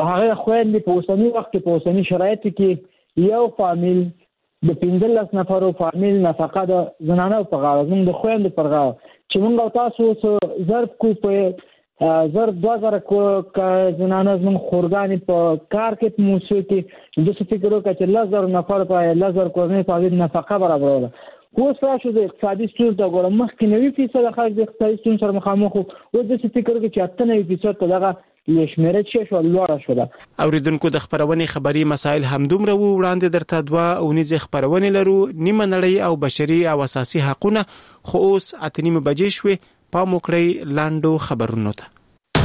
هغه خويندې په اوسني وخت کې په اوسني شرایطو کې یو فامیل د 15 نفرو فامیل نفقه د زنانو په غاړه زموږ د خويندو پر غاړه چې موږ تاسو ضرب کو په زر 2000 کو زنانو زموږ خورګانې په کار کې په موسسو کې د څه فکر وکړه چې 1000 نفر په 1000 کورنۍ په نفقه برابروله. اوس راشو د اقتصادي ستونزو ته ګورم مخکې 90% خلک د اقتصادي ستونزو سره مخامخ وو او د څه فکر وکړي چې 98% ته دغه شمیره چې شو لوړه شوه. اوریدونکو د خبرونې خبري مسایل همدومره وو وړاندې درته دوا او نيزه خبرونه لرو نیمه نړۍ او بشري او اساسي حقوقونه خو اوس 8:30 بجې شوې پام وکړئ لاندو خبرونو ته.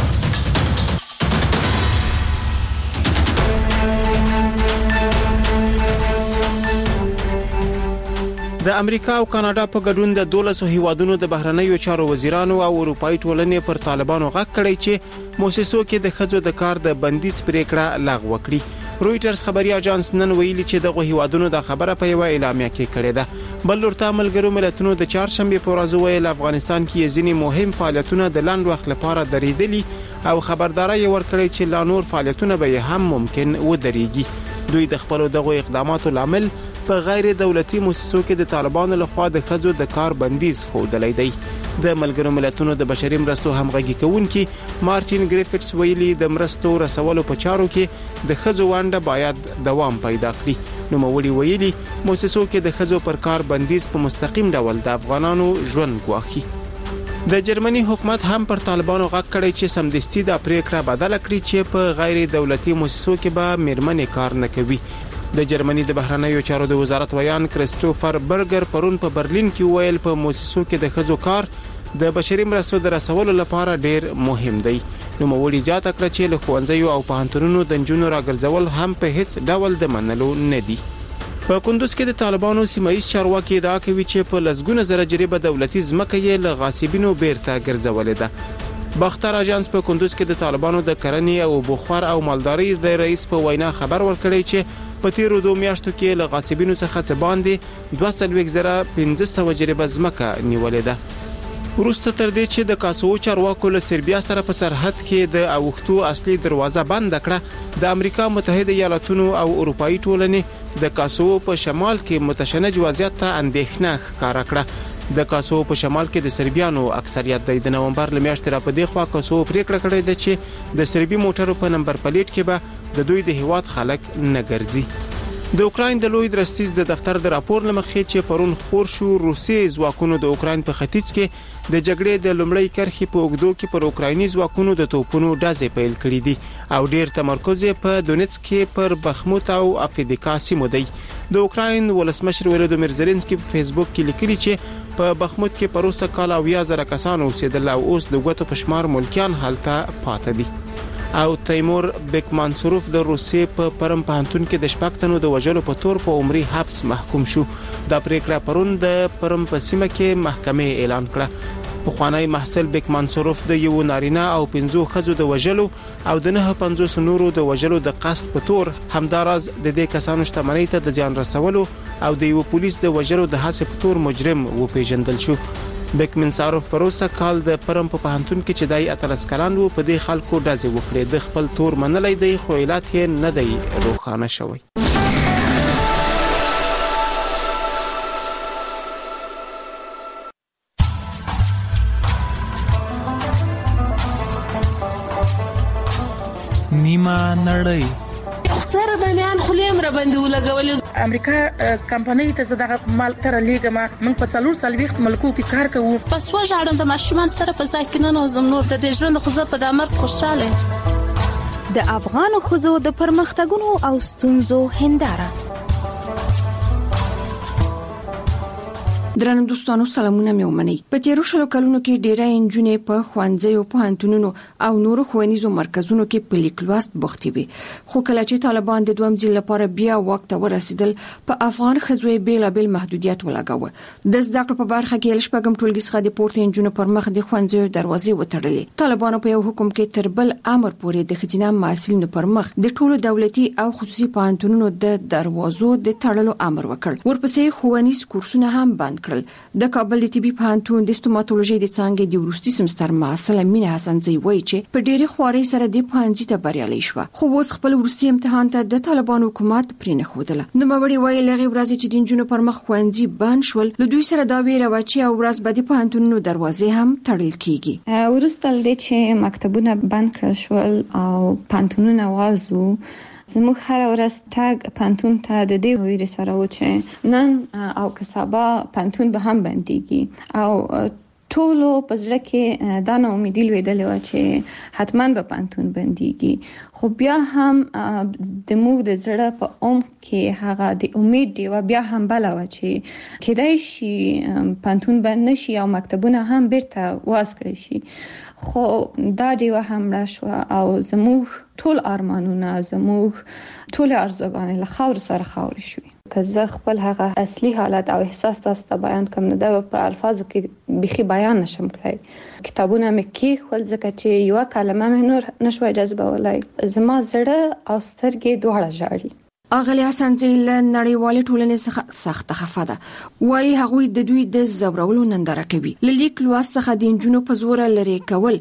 د امریکا او کاناډا په ګډون د 12 هیوادونو د بهرنیو چارو وزیرانو او اروپאי ټولنې پر طالبانو غږ کړی چې موسسو کې د خځو د کار د بندیز پریکړه لغوه کړي. رويټرز خبري اژانس نن ویلي چې دغه هیوادونو د خبره په یو اعلامیه کې کړې ده. بل ورته ملګرو ملتونو د چهارشنبه په ورځ ویل افغانستان کې ځینې مهم فعالیتونه د لاند وخت لپاره درېدلي او خبرداري ورکړي چې لا نور فعالیتونه به هم ممکن ودرېږي. دوی د خپل دغه اقداماتو لامل په غیر دولتي مؤسسو کې د طالبانو لخوا د خځو د کار بندیز ښودلی دی. د ملګرو ملتونو د بشري مرستو همغږي کوونکي مارټین ګریفټس ویلي د مرستو رسولو په چارو کې د خځو ونډه باید دوام پیدا کړي. نو مولي ویلي مؤسسو کې د خځو پر کار بندیز په مستقیم ډول د افغانانو ژوند ګواښي. د جرمني حکومت هم پر طالبانو غږ کړی چې سمدستي د پریکړه بدل کړي چې په غیر دولتي مؤسسو کې به میرمنې کار نه کوي. د جرمني د بهرنیو چارو د وزارت ویان کریستوفر برګر پرون په برلین کې ویل په مؤسسو کې د خځو کار د بشري مرستو د رسولو لپاره ډیر مهم دی. نو مولي زیاته کړه چې له ښوونځیو او پوهنتونونو د نجونو راګرځول هم په هیڅ ډول د منلو نه دي. په کندوز کې د طالبانو سیمایي چارواکي ادعا کوي چې په لسګونه زره جریبه دولتي ځمکه یې له غاصبینو بیرته ګرځولې ده. باختر اژانس په کندوز کې د طالبانو د کرنې او بخار او مالداري د رئیس په وینا خبر ورکړی چې په تیرو 2 میاشتو کې له غاصبینو څخه څه باندې 2,500 جریبه ځمکه نیولې ده. وروسته تر دې چې د کاسوو چارواکو له سربیا سره په سرحد کې د اوښتو اصلي دروازه بند کړه، د امریکا متحده ایالاتونو او اروپאי ټولنې د کاسوو په شمال کې متشنج وضعیت ته اندېښنه ښکاره کړه. د کاسوو په شمال کې د سربیانو اکثریت د نومبر لمیاشتې را په دې خوا کاسوو پریکړه کړې ده چې د سربي موټرو په نمبر پلیټ کې به د دوی د هیواد خلک نه ګرځي. د اوکراین د لوی درستیز د دفتر د راپور لمخې چې پرون خبر شو روسي ځواکونو د اوکراین په ختیځ کې د جګړې د لومړۍ کرښې په اوږدو کې پر اوکرایني ځواکونو د توپونو ډزې پیل کړې دي او ډیر تمرکز په دونیتسک کې پر بخموت او افدیکا سیمو دی. د اوکراین ولسمشر ولودیمیر زيلنسکي په فیسبوک کې لیکلي چې په بخموت کې پروسه کال 10,000 کسان اوسېدل او اوس د غوتو پشمار ملکیان حالته پاتې دي. او تیمور بیکمانسوروف د روسیې په پرم پهنتون کې د شپږتنو د وژلو په تور په عمري حبس محکوم شو. دا پریکړه پرون د پرم په سیمه کې محکمې اعلان کړه. پخوانی محصل بیکمانسوروف د یو نارینه او 5 ښځو د وژلو او د 950 نورو د وژلو د قصد په تور همداراز د دې کسانو شتمنۍ ته د ځان رسولو او د یو پولیس د وژلو د هڅې په تور مجرم وپیژندل شو. بیکمانسوروف پروسه کال د پرم په پهنتون کې چې دای اتلس کلان وو په دې خلکو ډزې وکړې. د خپل تور منلای دی خو علت یې نه دی روښانه شوی. نیمه نړۍ سره د میان خلیم را باندې ولګول. امریکا کمپنۍ ته زداغه مال تر لیګما موږ په 4 ملکو کې کار کوو. پس وژاړم د ماشومان سره په ځای کې نه نوزم نور د دې ژوند خو زه په دامر خوشاله. د افغان خزو د پرمختګونو او ستونزو هنداره. درنو دوستانو سلامونه مې ومنئ. په تیرو شلو کلونو کې ډېرې انجونې په ښوونځیو پوهنتونونو او نورو ښوونیزو مرکزونو کې په لیک لوست بوختې وي. خو کله چې طالبان د دویم ځل لپاره بیا وخت ورسېدل په افغان ښځو بیلابل محدودیت ولګاوه. د زده کړو په برخه کې لشپږم ټولګي څخه د پورته انجونو پر مخ د ښوونځیو دروازې وتړلې. طالبانو په یو حکم کې تر بل امر پورې د ښځینه محصلینو پر مخ د ټولو دولتي او خصوصي پوهنتونونو د دروازو د تړلو امر وکړ. ورپسې ښوونیز کورسونه هم بند کړل د کابل د طبي پوهنتون د ستوماتولوژي د څانګې د وروستي سمستر محصله مینه حسنزی وایي چې په ډېری خواري سره د پوهنځي ته بریالي شو خو اوس خپل وروستي امتحان ته د طالبانو حکومت پرې نه ښودله. نو موري وایي لغې ورځې چې د نجونو پر مخ ښوونځي بند شول له دوی سره دا ویره و چې ورځ به د پوهنتونونو دروازې هم تړل کیږي. وروسته د چې مکتبونه بند کړل شول او پوهنتونونه وازو زموږ هر ورځ تاګ پانتون ته د دې ویرې سره و چې نن او کسبا پانتون به هم بنديږي او ټولو پزړه کې دا نو امیدي لیدلې و چې حتمان به پانتون بنديږي خو بیا هم د موږ د زړه په کې هغه د امید دی و بیا هم بل و چې کېدای شي پانتون بند نشي او مکتبونه هم بیرته واس کړی شي خو دا دی و هم راشو او زموږ ټول ارمانونه زموږ ټول ارزوګانې له خاور سره خاور شوي. که زه خپل هغه اصلي حالت او احساس تاسو ته بیان کوم نو دا په الفاظو کې بيخي بیان نشم کړای. کتابونه مې کې خپل ځکه چې یو کلمه مې نور نشوي جذبولای زما زړه او سترګې دواړه ژاړي. اغلی حسنزی له نړیوالې ټولنې څخه سخت خفه ده وایي هغوی د دوی د زورولو ننداره کوي. لیک لوست څخه د انجونو په زور لري کول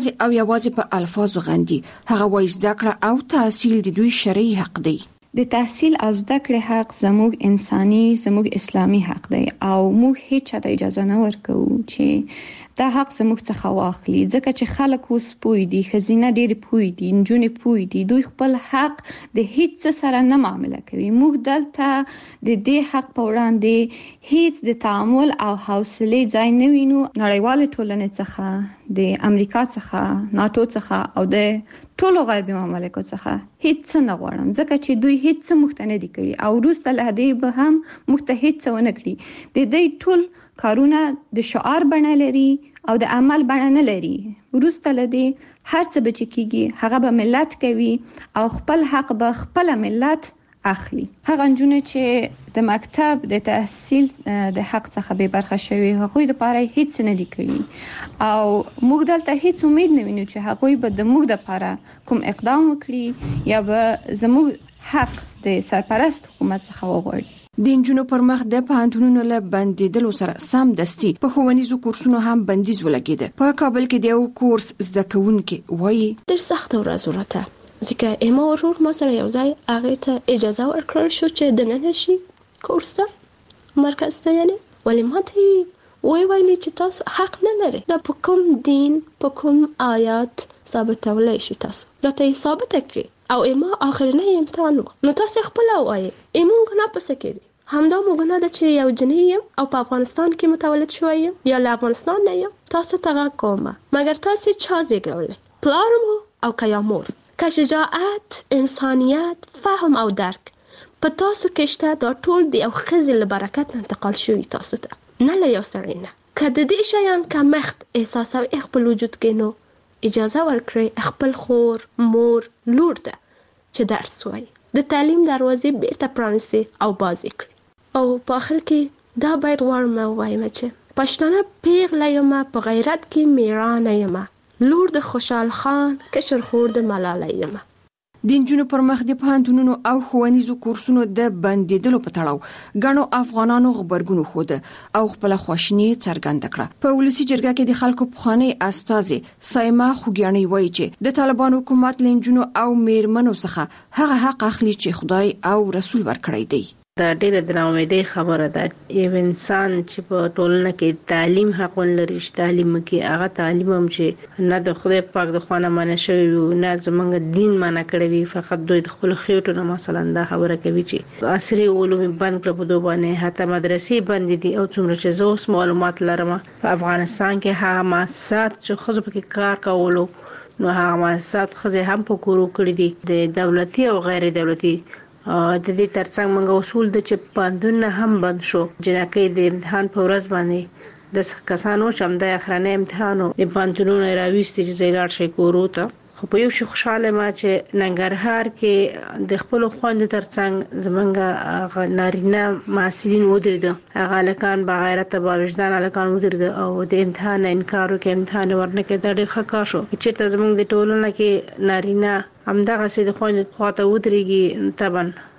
یوازې په الفاظو غندي. هغه وایي زده کړه او تحصیل د دوی شرعي حق دی. د تحصیل او زده کړې حق زموږ انساني زموږ اسلامي حق دی او موږ هیڅ چاته اجازه نه ورکوو چې دا حق زموږ څخه واخلي ځکه چې خلک اوس پوي دي خزینه ډېر پوي دي نجونې پوي دي دوی خپل حق د هیڅ سره نه معامله کوي. موږ دلته د دې حق په وړاندې هیڅ د تعامل او حوصله ځای نه وینو. نړیوال ټولنې څخه د امریکا څخه ناتو څخه او د ټولو غربي مملکتو څخه هیڅ نه غواړم ځکه چې دوی هیڅ مختنه دي کړی او وروسته له دې به هم مختهیڅ ونه کړی. د دې ټول کارونه د شعار بڼه لري او د عمل بڼه نه لري. وروسته له دې هر څه به چې کیږي هغه به ملت کوي او خپل حق به خپل ملت اخلي. هغه نجونه چې د مکتب د تحصیل د حق څخه به برخه شوي هغوی لپاره هیڅ نه دي کړی او موږ دلته هیڅ امید نه وینو چې هغوی به د موږ لپاره کوم اقدام وکړي یا به زموږ حق د سرپرست حکومت څخه وغواړي. د انجونو پر مخ د پوهنتونونو له بندیدلو سره سم دستي په ښوونیزو کورسونو هم بندیز ولګیده. په کابل کې د یو کورس زده کوونکي وایي ډېر سخت ورځ ورته ځکه اما ورور ما سره یو ځای هغه ته اجازه ورکړل شو چې دننه شي کورس ته مرکز ته یعنی ولې ما ته ویلي چې تاسو حق نه لري دا په کوم دین په کوم آیات ثابتولای شي تاسو راته ثابت کړئ او اما اخرنی امتحان نو تاسو خپل وایي ایمون نه پسې کېږي. همدا موږ نه د چې یو جنیم او په افغانستان کې متولد شوی یا له افغانستان نه یم تاسو ته کومه مګر تاسو چا زیږولې پلارم او کیا مور که شجاعت انسانیت فهم او درک په تاسو کې شته دا ټول د یو خزل برکت انتقال شوی تاسو ته نه له یو سړی نه که د دې شیان کمښت احساسوي خپل وجود کې نو اجازه ورکړئ خپل خور مور لور ته چې درس وایي د تعلیم دروازې بیرته پرانیسي او بازي کړي. او په اخر کې دا باید غواړم وایم چې پښتانه پیغله یم په غیرت کې میړانه یم لور د خوشحال خان کشر خور د ملالۍ یم. د انجونو پر مخ د پوهنتونونو او ښوونیزو کورسونو د بندیدلو په تړاو ګڼو افغانانو غبرګون خوده او خپل خواشیني څرګنده کړه. په ولسی جرګه کې د خلکو پخوانی استازي سایما خوګیانی وایي چې د طالبان حکومت لنجونو او میرمنو څخه هغه حق اخلي چې خدای او رسول ورکړی دی. دا ډیره د ناامیدۍ خبره ده. یو انسان چې په ټولنه کې تعلیم حق لري چې تعلیم کې هغه تعلیم هم چې نه د خدای پاک د خوانه منع شوی نه زمونږ دین منع کړی وي فقط دوی د خپل خېټو نه مثلا دا خبره کوي چې عصري علوم بند کړو په دوه باندې حتی مدرسې بند دي او څومره چې زه اوس معلومات لرم په افغانستان کې هغه مؤسسات چې خو په کار کولو نو هغه مؤسسات خو هم په کورو کړی دي د دولتي او غیر دولتي د دې ترڅنګ موږ اصول د چې پاندونه هم بند شو جنکې د امتحان په ورځ باندې د کسانو چې هم د اخرنه امتحانو د پاندونو راويستي چې زیلار شي کورو ته خو په یو شي خوشاله ما چې ننګرهار کې د خپل خوند ترڅنګ زمونږ نارینه محصلین ودرېد هغه لکان بغیرت با وجدان لکان ودرېد او د امتحان انکار وکړ امتحان ورنکه د ډېر ښه شو چې ته زمونږ د ټولنه کې نارینه همدغه سي د خوند خواته ودرېږي طبعا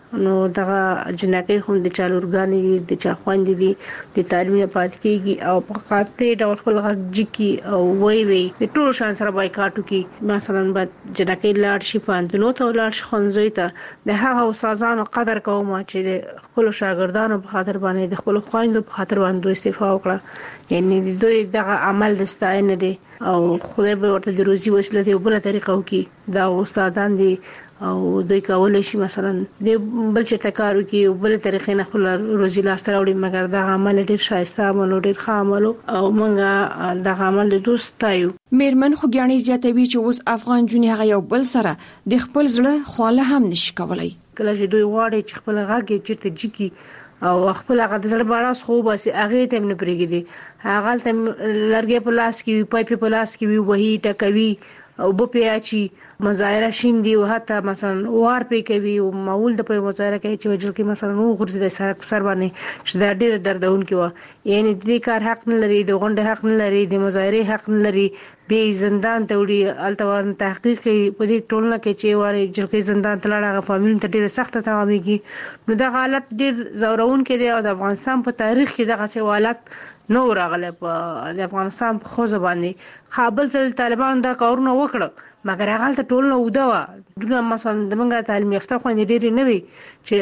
نو دغه جنکې هم د چالورګانی دي د چا خويندې دي د تعلیم نه پات کیږي او په قاطع ډول خپل غږ کی او وی د ټول شان سره بایکاټو کی مثلا بعد جنکې لاړ شي پانتونو ته لاړ شي خنځوي ته د هغه استادانو قدر کوم چې د خپل شاګردانو په خاطر باندې د خپل خويندو په خاطر باندې استعفا وکړه یعنی د دوی دغه عمل د ستاینه دي او خدای به ورته د روزي وسیله دی بل طریقو کې دا استادان دي او دوی کولای شي مثلا د بل چې تکارو کې بل طریقې نه خپل روزي لاس راوړي مګر دا عمل ډیر شایسته عمل ډیر ښه عمل او موږ دا عمل د دوستایو میرمن خو ګڼي زیاتوي چې اوس افغان جونې هغه یو بل سره د خپل زړه خواله هم نشي کولای کله چې دوی واړي چې خپل غږ چیرته جکی او خپل هغه د زړه باراس خو بس هغه ته نه پرېږدي هغه ته لرګي په لاس کې وي پایپ په لاس کې وي وਹੀ ټکوي او په پیاچی مظاهره شیندي او حتی مثلا وار پې کوي او معول د په مظاهره کوي چې وجل کې مثلا نو غرزي د سر باندې چې دا ډېر دردون کې و یعنی د کار حق نه لري د غونډه حق نه لري د مظاهره حق نه لري به زندان ته وړي التوان تحقیق کوي په دې ټولنه کې چې واره جلکې زندان ته لاړه فامیل ته ډېر سخت تاوامېږي نو دا حالت ډېر زورون کې دی او د افغانستان په تاریخ کې دغه سوالات نو راغله په د افغانستان په خوځ باندې خابل سره طالبان دا کارونه وکړه مګر هغه ته ټول نو ودوا دغه مثلا د منګه تعلیم یافته خو نه ډېر نه وي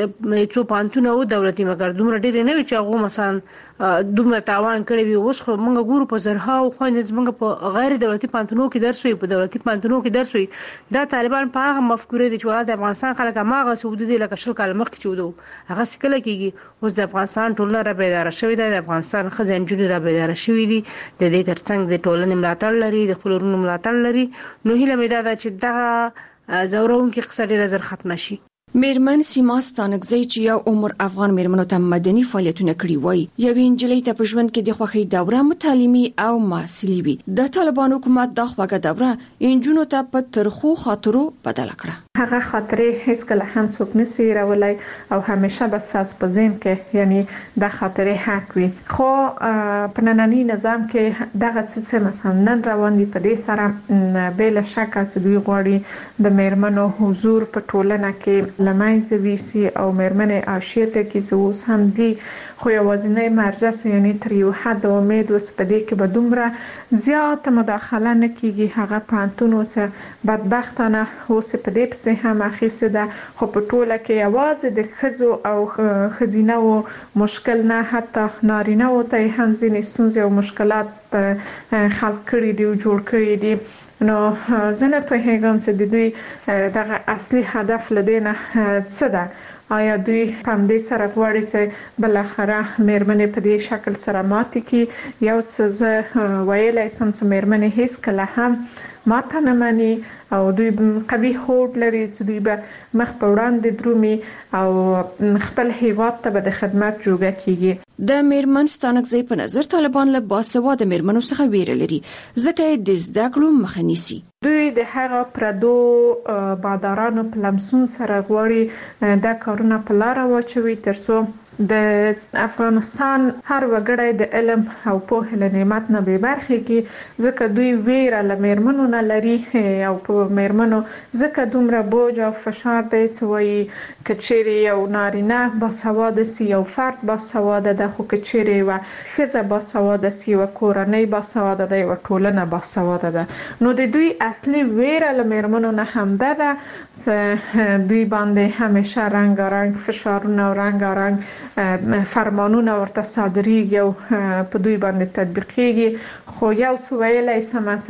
چې څو پانتونه او دولتي مګر دومره ډېر نه وي چې هغه مثلا دومره تاوان کړی وي اوس خو موږ ګورو په زرها او خو نه زمونږ په غیر دولتي پانتونو کې درس وي په دولتي پانتونو کې درس وي دا طالبان په هغه مفکوره دي چې د افغانستان خلک هغه سعودي دي لکه شل کال مخکې چودو هغه سکله کېږي اوس د افغانستان ټولنه را بیدار شوې ده د افغانستان خزانجونی را بیدار شوې دي د دې ترڅنګ د ټولنې ملاتړ لري د خپلورونو ملاتړ لري نو هیله مې ده چې دغه زورون کې قصه ډیره زر ختم شي میرمن سیما ستانکزی چې یو عمر افغان میرمنو ته مدني فعالیتونه کړی وای یو انجلۍ ته په ژوند کې د خوخي دوره متعلمي او معسلي وي د طالبان حکومت د خوګه دوره انجونو ته په ترخو خاطرو بدل کړه هغه خاطرې هیڅ کله هم څوک نسی راولای او همیشه به ساس په ذهن کې یعنی د خاطرې حق وي خو په نننی نظام کې دغه څه مثلا نن روان دي په دې سره بل شک چې دوی غواړي د میرمنو حضور په ټولنه کې لمایځ ویسي او میرمنې عاشیته کې زوس هم دي خو یوازینی مرجع یعنی تر یو حد امید وس په دې کې به دومره زیات مداخله نه کیږي هغه پانتونو سره بدبختانه اوس په دې هم اخیسته ده خو په ټوله کې आवाज د خزو او خزینه او مشکل نه حتی نارینه او ته هم ځینې ستونزې او مشکلات خلق کړي دي او جوړ کړي دي نو زنه په هیګم چې د دوی دغه اصلي هدف لدینه څه ده آیا دوی په دې سره غواړي چې بل اخره میرمنې په دې شکل سره ماتي کی یو څه ویلای سم چې میرمنې هیڅ کله هم ماته نه مانی او دوی قبیح هوډ لري چې دوی به مخ په وړاندې درومي او خپل هیواد ته به د خدمت جوړه کیږي د میرمن ستانکزی په نظر طالبان له باسواده میرمنو څخه ویره لري ځکه د زده کړو مخه نیسي دوی د هغه پردو بادارانو په لمسون سره غواړي دا کارونه په لار واچوي ترڅو د افغانستان هر وګړی د علم او په له نعمت نه به برخه کې ځکه دوی ویره لمرمنو نه لري او په مرمنو ځکه دومره بوج او فشار دی سوی کچيري یو نارینه با سواد سی یو فرد با سواد د خو کچيري و خزه با سواد سی و کورنۍ با سواد دی و ټولنه با سواد ده نو د دوی اصلي ویره لمرمنو نه همده ده دوی باندې همیشه رنگارنګ فشارونه او رنگارنګ فرمانونه ورته صادریږي او په دوی باندې تطبیقيږي خو یو څه ویلای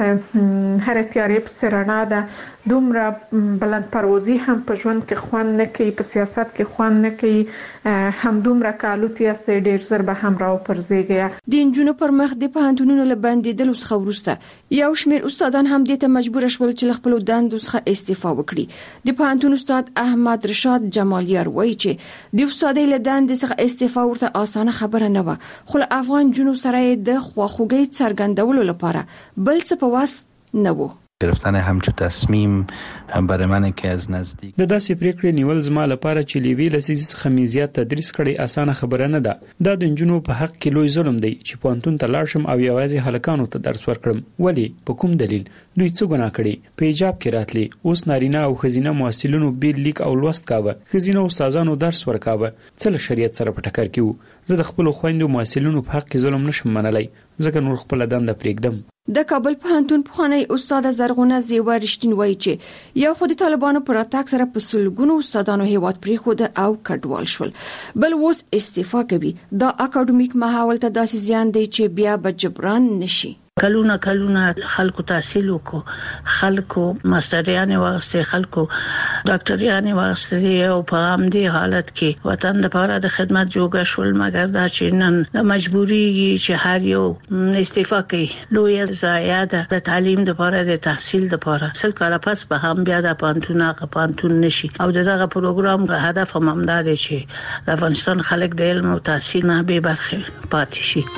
سم هر تیاری په سرنا ده دومره بلند پروازي هم په ژوند کې خوان نه کوي په سیاست کې خوان نه کوي هم دومره کالوتي است ډیر زر به هم راو پرځيږي د انجونو پر مخ د پهانتونونو لباندې د لوسخه ورسته یو شمیر استادان هم د ته مجبور شول چې خپل دندو څخه استعفا وکړي د پهانتون استاد احمد رشاد جمالیار وایي چې د استادۍ لدان د څخه استعفا ورته اسانه خبره نه و خو افغان جنو سره د خواخوږي څرګندولو لپاره بل څه په واس نه و گرفتن همچو تصمیم برای من که از نزدیک د داسې پریکړې نیول زما لپاره چې لیوی لسیز خمیزیات تدریس کړي اسانه خبره نه ده. دا د انجونو په حق کې لوی ظلم دی چې پوهنتون ته لاړ شم او یوازې هلکانو ته درس ورکړم. ولی په کوم دلیل؟ دوی څه ګناه کړي؟ په حجاب کې راتلی، اوس نارینه او ښځینه محصلینو بیل لیک او لوست کاوه، ښځینه استادانو درس ورکاوه. څه له شریعت سره په ټکر کې وو؟ زه د خپل خويندو محصلینو په حق کې ظلم نشم منلای، ځکه نور خپل دنده پرېږدم. د کابل پوهنتون پخوانی استاد زرغونه زیوا رښتین وایي چې یو خو د طالبانو پر اتاک سره په سلګونو استادانو هیواد پریښود او کډوال شول، بل اوس استعفا کوي. دا اکاډمیک ماحول ته داسې زیان دی چې بیا به جبران نشي. کلونه خلکو تحصیل وکړو، خلکو ماستریانې واغستې، خلکو ډاکټریانې واغستې او په همدې حالت کې وطن لپاره د خدمت جوګه شول. مګر دا چې نن مجبوري چې هر یو استعفا کوي لوی ضایعه ده د تعلیم لپاره، د تحصیل لپاره. سل کاله پس به هم بیا د پانتون نشي او دغه پروګرام هدف هم همدا دی چې د افغانستان خلک د علم او تحصیل نه بې برخې پاتې شي.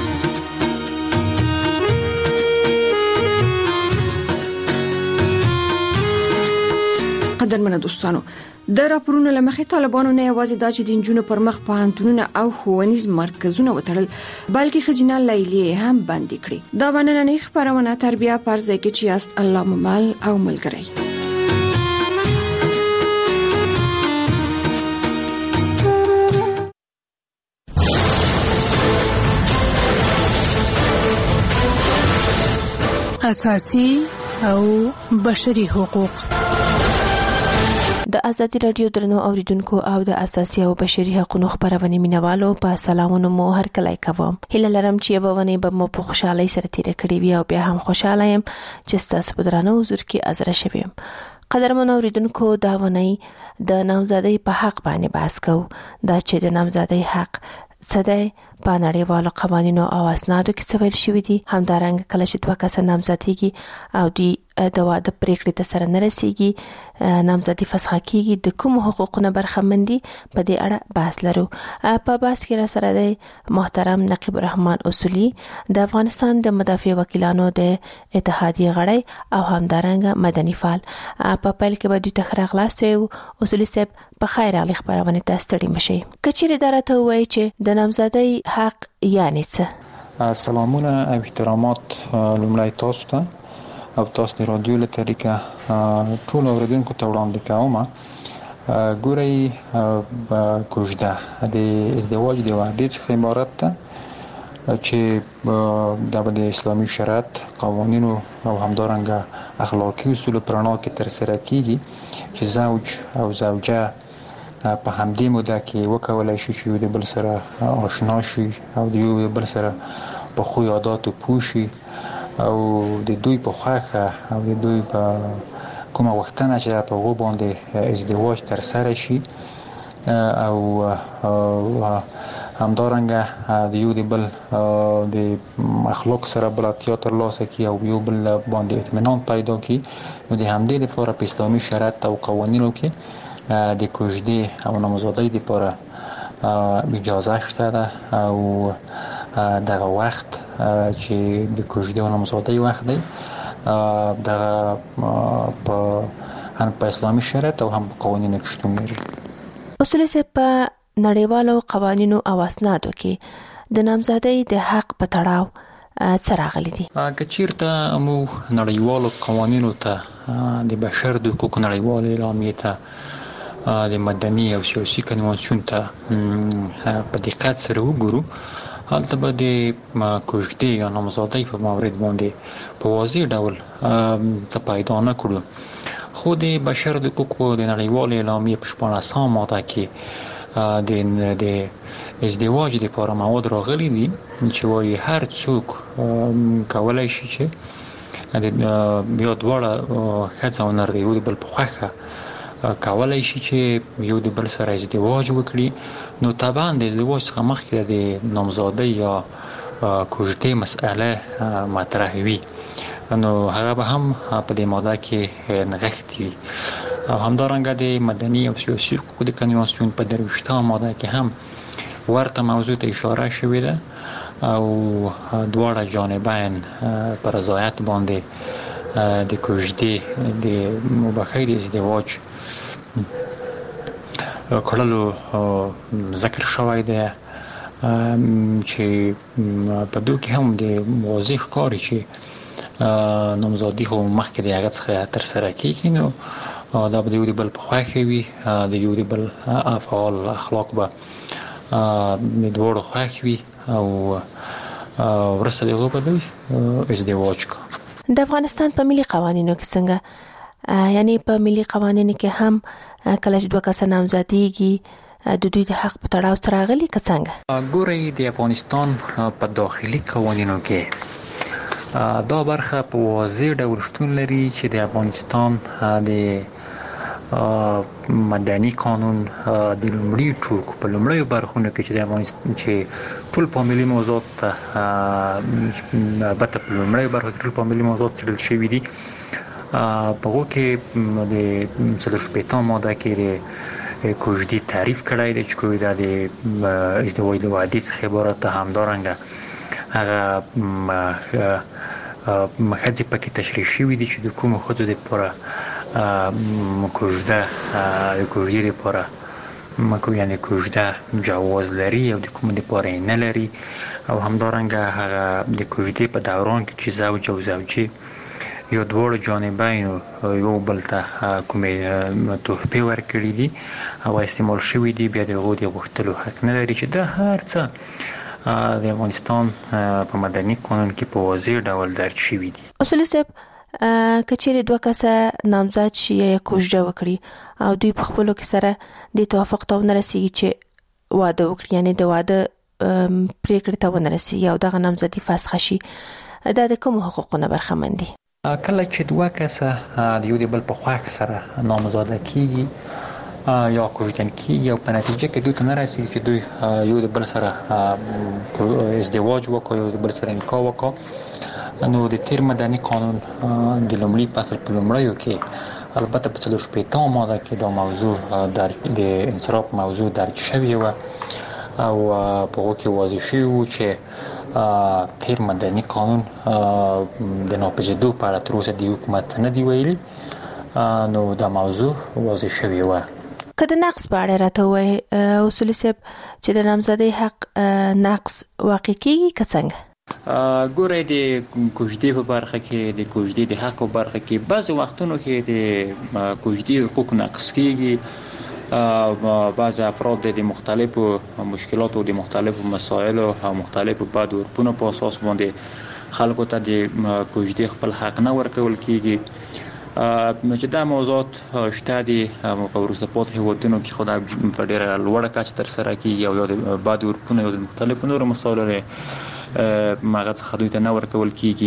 قدرمنه دوستانو، د راپورونو لمخې طالبانو نه یوازې دا چې د انجونو پر مخ پوهنتونونه او ښوونیز مرکزونه وتړل، بلکې ښځینه لیلیې هم بندي کړې. دا نننۍ خبرونه تربیه پر ځای کې چې یاست الله ممل او ملګری. اساسي او بشري حقوق. د ازادي رادیو درنو اوریدونکو او د اساسي او بشري حقوقو خبرونه مینوالو په سلامونو مو هر کله کوم. هله لرم چې یو ونه به مو په خوشحالي سره تیر کړی وي او بیا هم خوشاله يم چې تاسو په درنو حضور کې حاضر شوم. قدرمن اوریدونکو، دا ونه د نامزادۍ په حق باندې بحث کوو. دا چې د نامزادۍ حق څه په نړیوالو قوانینو او اسنادو کې څه ویل شوی دي. همدارنګه کله چې دوه کسه نامزادېږي او دوی د واده پریکړې ته سره نه رسیږي، نامزادي فسخه کیږي، د کوم حقوقونه برخمندي په دې اړه بحث لرو. په بحث کې را سره د محترم نقیب الرحمن اصولي، د افغانستان د مدافع وکیلانو د اتحادیه غړی او همدارنګه مدني فعال. په پیل کې به دوی ته خراغلاست یو اصولي صاحب په خیر علي خبرونه ته ستړي مشي. کچېره درته وایي چې د نامزادۍ حق یعنی څه؟ سلامونه او احترامات لومړی تاسو ته او تاسو د رادیو له طریقه ټول اوریدونکو ته وړاندې کوم. ګورئ، کوژده د ازدواج د وحدت څخه عبارت ده چې د اسلامي شریعت قوانینو او همدارنګه اخلاقی اصول پرانا کې تر سره کیږي چې زوج او زوجه په همدې موده کې وکولای شي چې د بل سره آشنا شي او د یو بل سره په خو عادتو پوه شي او د دوی په خوښه او د دوی په کومه وختنه چې په هغه باندې ازدواج تر سره شي او همدارنګه د یو د بل د اخلاق سره بلدتیا ترلاسه کړي او یو بل باندې اطمینان پیدا کړي. نو د همدې لپاره په اسلامي شریعت او قوانینو کې د کوژدې او نامزادۍ لپاره اجازه شته ده او دغه وخت چې د کوژدې او نامزادۍ وخت دی دغه هم په اسلامي شریعت او هم په قوانینو کې شتون لري. اصول په نړیوالو قوانینو او اسنادو کې د نامزادۍ د حق په تړاو څه راغلي دي؟ کچیرته مو نړیوالو قوانینو ته د بشر د حقوقو نړیوالې اعلامیې ته د مدني او سیاسي کنوانسیون ته په دقت سره وګورو، هلته به د کوژدې یا نامزادۍ په مورد باندې په واضح ډول څه پیدا نه کړو. خو د بشر د حقوقو د نړیوالې اعلامیې په 14 ماده کې د ازدواج لپاره مواد راغلي دي چې وايي هر څوک کولای شي چې بیا دواړه ښځه او نر یو د بل په خوښه کولای شي چې یو د بل سره ازدواج وکړي. نو طبعا د ازدواج څخه مخکې د نامزادۍ یا کوژدې مسأله مطرح وي، نو هغه به هم په دې ماده کې نغښتي وي. او همدارنګه د مدني او سیاسي حقوقو د کنوانسیون په 23 ماده کې هم ورته موضوع ته اشاره شوې ده او دواړه جانبین پر رضایت باندې د کوژدې د مباحثې د ازدواج کړلو ذکر شوی دی چې په دوی کې هم د واضح ښکاري چې نامزادي خو مخکې د هغه څخه تر سره کېږي نو دا به د یو د بل په خوښه وي د یو د بل افعال اخلاق به د دواړو خوښ وي او وروسته د هغو به دوی ازدواج کوي. د افغانستان په ملي قوانینو کې څنګه یعنی په ملي قوانینو کې هم کله چې دوه کسه نامزادېږي د دوی د حق په تړاو سره راغلي که څنګه؟ ګورئ د افغانستان په داخلي قوانینو کې دا برخه په واضح ډول شتون لري چې د افغانستان د مدني قانون د لومړي ټوکو په لومړیو برخونو کې چې د افغانستان چې ټول فاميلي موضوعات البته په لومړیو برخو کې ټول فاميلي موضوعات څېړل شوي دي په هغو کې د 45 ماده کې د کوژدې تعریف کړی دی چې کوژده د ازدواج د وعدې څخه عبارت ده. همدارنګه هغه ښځې پکې تشریح شوي دي چې د کومو ښځو دپاره کوژده د کوژدې دپاره یعنې کوژده جواز لري او د کومو دپاره یې نه لري او همدارنګه هغه د کوژدې په دوران کې چې زوج او زوجې یو دواړو جانبینو یو بل ته کومې تحفې ورکړي دي او استعمال شوي دي بیا د هغو د غوښتلو حق نه لري چې دا هر څه د افغانستان په مدني قانون کې په واضح ډول درج شوي دي. اصولي صاحب که چیرې دوه کسه نامزاد شي یا کوژده وکړي او دوی په خپلو کې سره د توافق ته ونه رسېږي چې واده وکړي یعنې د واده پرېکړې ته ونه رسېږي او دغه نامزدي فسخه شي دا د کومو حقوقو نه برخمن دي؟ کله چې دوه کسه د یو د بل په خوښه سره نامزاده کېږي یا کوژدن کېږي او په نتیجه کې دوی ته نه رسېږي چې دوی یو د بل سره ازدواج وکړي یو د بل سره نکاح وکړي نو د تیر مدني قانون د لومړي فصل په لومړیو کې البته په 45 ماده کې دا موضوع د انصراف موضوع درج شوی و او په هغو کې واضح شوي و چې تیر مدني قانون د ناپېژندو په اړه تر اوسه د حکومت نه دی ویلي نو دا موضوع واضح شوی و. که د نقص په اړه راته ووایي اصولي صاحب چې د نامزدۍ حق نقص واقع کېږي که څنګه؟ ګورئ د کوژدې په برخه کې د کوژدې د حق په برخه کې بعضې وختونو کې د کوژدې حقوق نقص کېږي. بعض افراد د مختلفو مشکلاتو د مختلفو مسایلو او مختلفو بد عرفونو په اساس باندې خلکو ته د کوژدې خپل حق نه ورکول کېږي چې دا موضوعات شته دي په وروسته پاتې هېوادونو کې خو دا په ډېره لوړه کچه ترسره کېږي او یا د بد عرفونو یا د مختلفو نورو مسایلو هغه څخه دوی ته نه ورکول کېږي.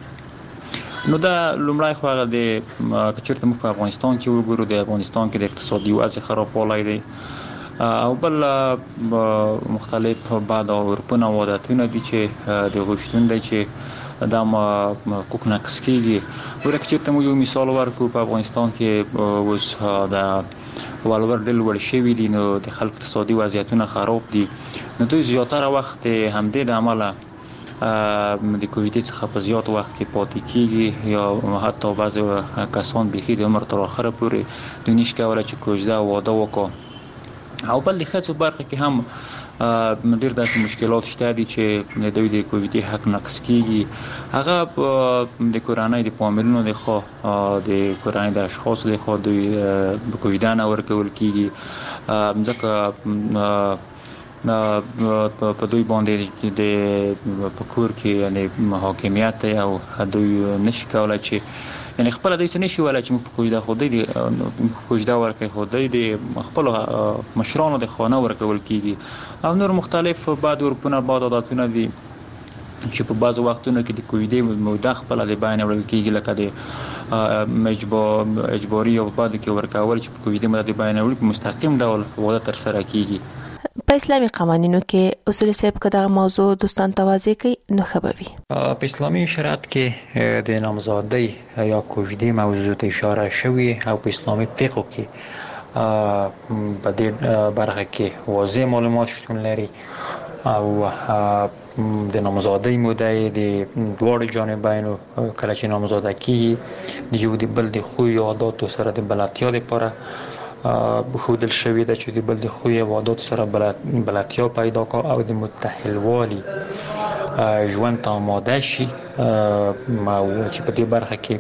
نو دا لومړی خو هغه د که چېرته موږ په افغانستان کې وګورو د افغانستان کې د اقتصادي وضع خرابوالی دی او بل مختلف بد عرفونه او عادتونه دي چې د هغو شتون دی چې دا حقوق نقص کېږي. ګوره که چېرته موږ یو مثال ورکړو په افغانستان کې اوس د ولور ډېر لوړ شوي دي نو د خلکو اقتصادي وضعیتونه خراب دي نو دوی زیاتره وخت همدې د عمله د کوژدې څخه په زیات وخت کې پاتې کېږي یا حتی بعضې کسان بیخي د عمر تر آخره پورې دوی نشي کولی چې کوژده او واده وکړي او بل د ښځو برخه کې هم ډېر داسې مشکلات شته دي چې دوی د کوژدې حق نقص کېږي. هغه د کورنۍ د فامیلونو د خوا د کورنۍ د اشخاصو د خوا دوی کوژده نه ورکول کېږي ځکه په دوی باندې د په کور کې یعنې حاکمیت دی او دوی نشي کولی چې یعنې خپله دوی څه نشي ویلی چې موږ په کوژده خو دوی د کوژده ورکوي خو دوی د خپلو مشرانو د خوا نه ورکول کېږي او نور مختلف بد عرفونه بد عادتونه دي چې په بعضو وختونو کې د کوژدې موده خپله د بیان وړل کېږي لکه د اجباري او بعدو کې ورکول چې په کوژدې موده د بیان وړل په مستقیم ډول واده ترسره کېږي. په اسلامي قوانینو کې اصولي صاحب که دغه موضوع دوستان ته واضح کړي نو ښه به وي. په اسلامي شریعت کې د نامزادۍ یا کوژدې موضوع ته اشاره شوې او په اسلامي فقه کې په دې برخه کې واضح معلومات شتون لري او د نامزادۍ موده د دواړو جانبینو کله چې نامزاده کیږي د یو د بل د خوی او عادتو سره د بلدتیا لپاره بخودل شوی ده چې د بل د خوی او عادتو سره بلدتیا پیدا کا او د متحلوالي ژوند ته آماده شي او چې په دې برخه کې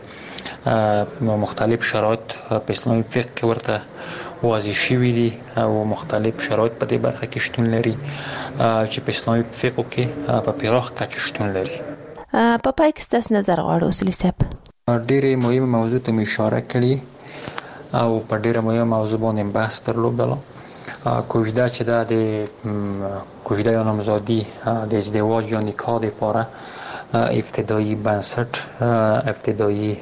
مختلف شرایط په اسلامي فقه ورته واضح شوي دي او مختلف شرایط په دې برخه کې شتون لري چې په اسلامي فقه کې په پراخ کچه شتون لري. په پای کې ستاسو نظر غواړو اصلي صاحب. ډېرې مهمه موضوع ته اشاره کړې او په ډېره مهمه موضوع باندې بحث درلودل. کوژده چې دا د کوژده یا نامزادي د ازدواج یا نکاح لپاره ابتدایي بنسټ ابتدایي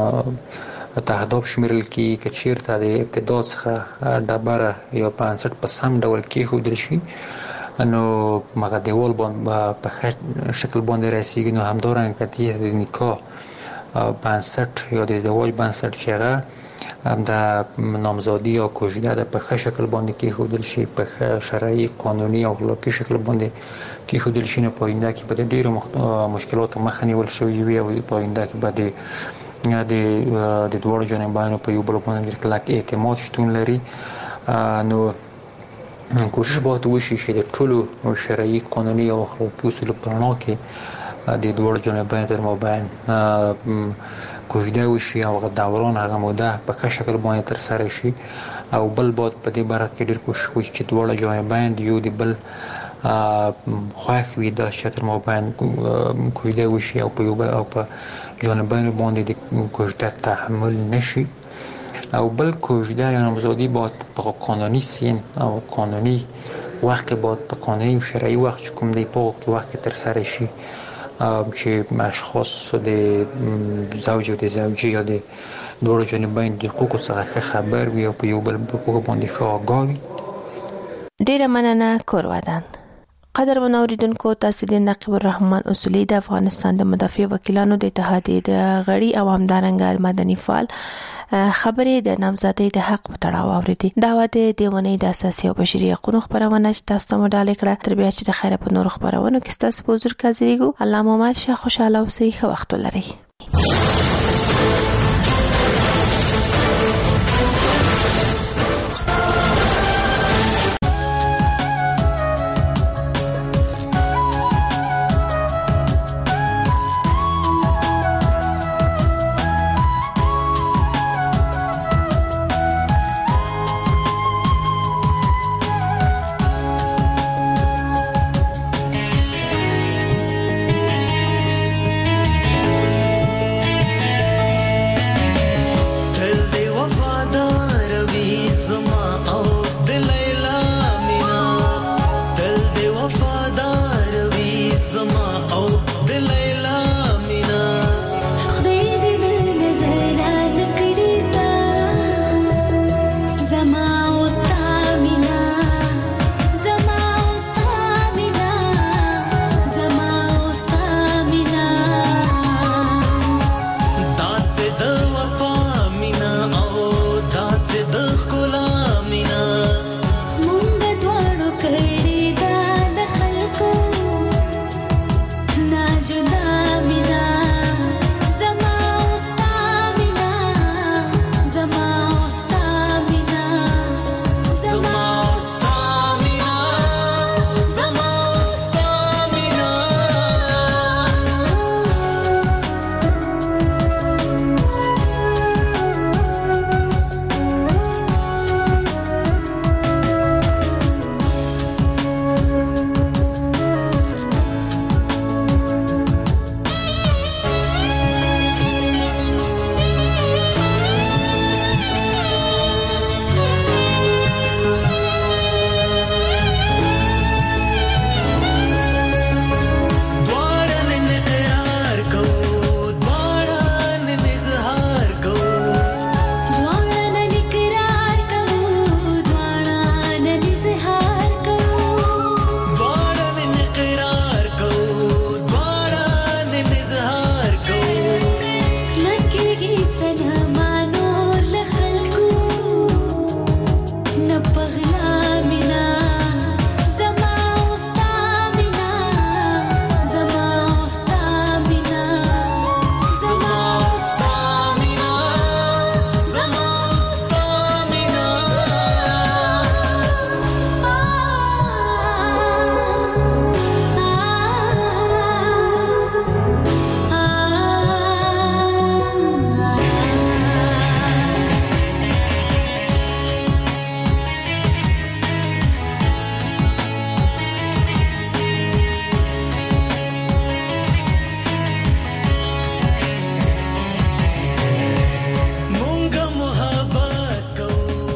تهداب شمیرل کی چې چیرته د ابتدا څخه ډبره یا بنسټ په سم ډول کې هودل شي نو مغه دیوال باندې په شکل باندې رسیږي نو همدارنګه کتی د نکاح بنسټ یا د ازدواج بنسټ چې هغه د نامزادي یا کوژده د په شکل باندې کې هودل شي په شرعي قانوني او اخلاقی شکل باندې کې هودل شي نو په آینده کې به ډېر مشکلات مخه نیول شوی وي او په آینده کې به د دوړو جانبانو په یو بل باندې کلک اعتماد شتون لري نو کوشش باید وشي چې د ټولو شرعي قانوني او اخلاقی اصول په رڼا کې د دوړو جانبانو تر مابین کوژده وشي او دوران هغه موده په شکل باندې تر سره شي او بل باید په دې برخه کې ډېر کوشش وشي چې دوړو جانبان یو د بل خوښ وي د شتر مابین کوژده وشي او په یو بل او په جانبانو باندې د کوژده تحمل نشي او بل کوژده یا نامزادي باید په قانوني سین او قانوني وخت باید په قانوني او شرعي وخت کوم دی په وخت تر سره شي چې اشخاص د زوج او د زوجه یا د دوه جانبین د حقوقو څخه خبر وي او په یو بل حقوق باندې آگاه وي. ډیره مننه کورودان. قدر منوریدونکو تاسو د نقیب الرحمن اصولی د افغانستان د مدافع وکیلانو د اتحادیې د غړي او همدارنګه مدني فعال خبرې د نامزادۍ د حق په تړاو اوریدي. دا واده د ونې د اساسي او بشري حقوقو خبرونه چې تاسو ته مډاله کړه تر بیا چې د خیره په نور خبرونه کې تاسو په حضور کې حاضرېږو. الله مو مال شه خوشاله اوسئ ښه وخت ولرئ.